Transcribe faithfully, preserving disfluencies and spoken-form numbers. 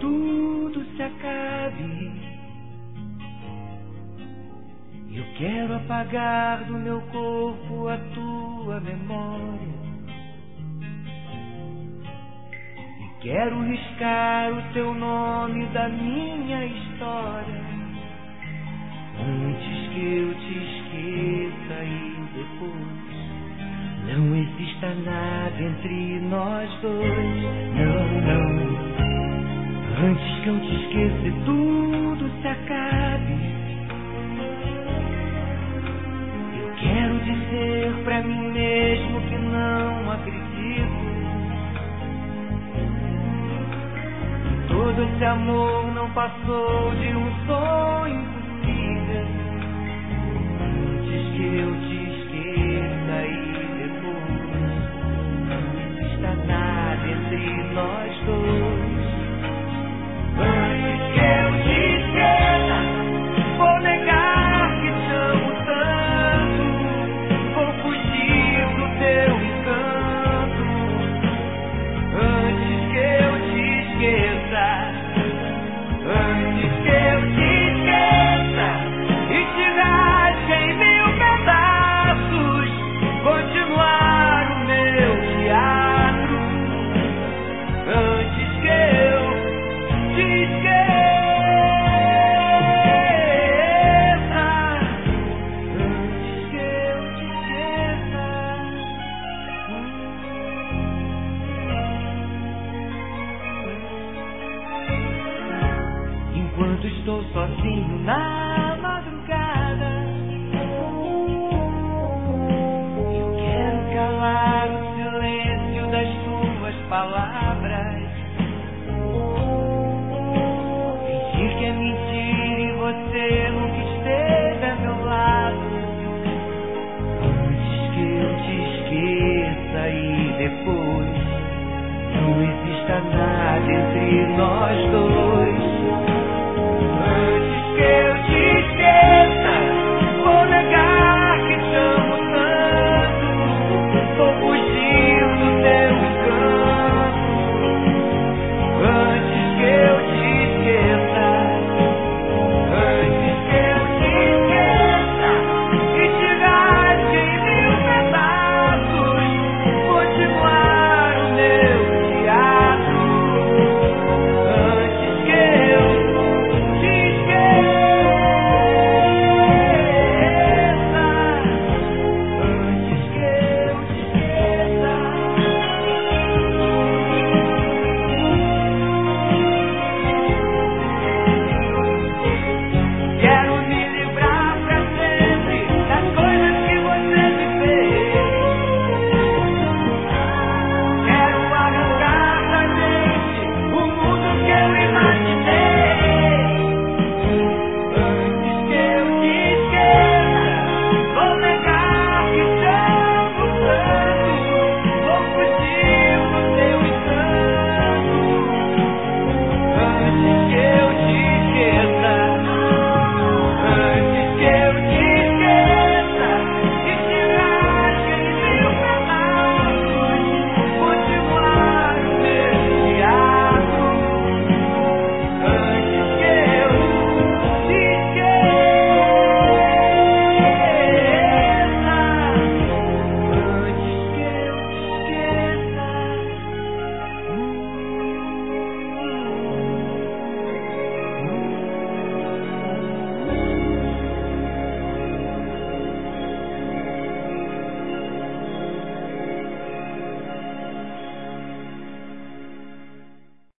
tudo se acabe. Eu quero apagar do meu corpo a tua memória. E quero riscar o teu nome da minha história. Antes que eu te esqueça e depois não exista nada entre nós dois. Não, não. Antes que eu te esqueça e tudo se acabe. Eu quero dizer pra mim mesmo que não acredito. Que todo esse amor não passou de um sonho impossível. Antes que eu te esqueça e depois não exista nada entre nós dois. Antes que eu te esqueça, vou negar que te amo tanto, vou fugir do teu encanto. Antes que eu te esqueça, antes que eu te esqueça e te rasgue em mil pedaços, continuar o meu teatro. Antes que eu te esqueça, antes que eu te esqueça. Enquanto estou sozinho na madrugada, eu quero calar o silêncio das tuas palavras. Fingir que é mentira e você nunca esteve a meu lado. Antes que eu te esqueça e depois não exista nada entre nós dois.